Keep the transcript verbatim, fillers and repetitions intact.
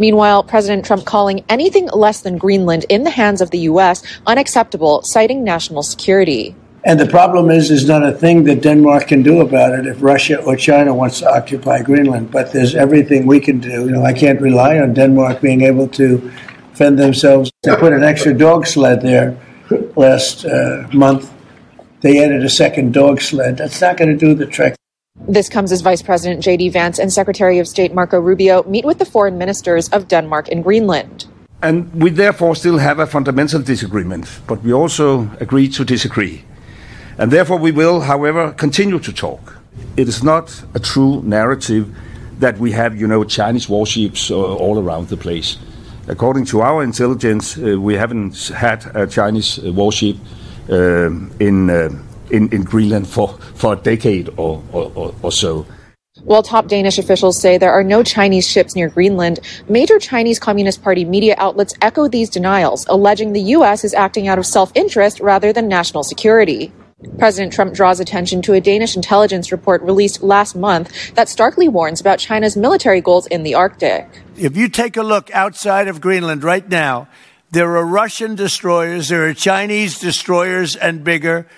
Meanwhile, President Trump calling anything less than Greenland in the hands of the U S unacceptable, citing national security. And the problem is, there's not a thing that Denmark can do about it if Russia or China wants to occupy Greenland. But there's everything we can do. You know, I can't rely on Denmark being able to defend themselves. They put an extra dog sled there last uh, month. They added a second dog sled. That's not going to do the trick. This comes as Vice President J D Vance and Secretary of State Marco Rubio meet with the foreign ministers of Denmark and Greenland. And we therefore still have a fundamental disagreement, but we also agree to disagree. And therefore we will, however, continue to talk. It is not a true narrative that we have, you know, Chinese warships uh, all around the place. According to our intelligence, uh, we haven't had a Chinese warship uh, in, uh, in in Greenland for, for a decade or, or, or so. While top Danish officials say there are no Chinese ships near Greenland, major Chinese Communist Party media outlets echo these denials, alleging the U S is acting out of self-interest rather than national security. President Trump draws attention to a Danish intelligence report released last month that starkly warns about China's military goals in the Arctic. If you take a look outside of Greenland right now, there are Russian destroyers, there are Chinese destroyers and bigger,